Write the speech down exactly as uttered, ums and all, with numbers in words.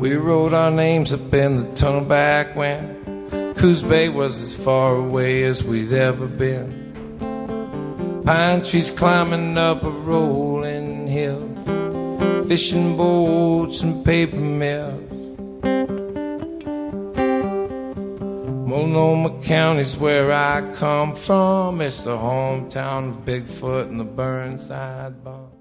We wrote our names up in the tunnel back when Coos Bay was as far away as we'd ever been. Pine trees climbing up a rolling hill, fishing boats and paper mills. Multnomah County's where I come from. It's the hometown of Bigfoot and the Burnside Bomb.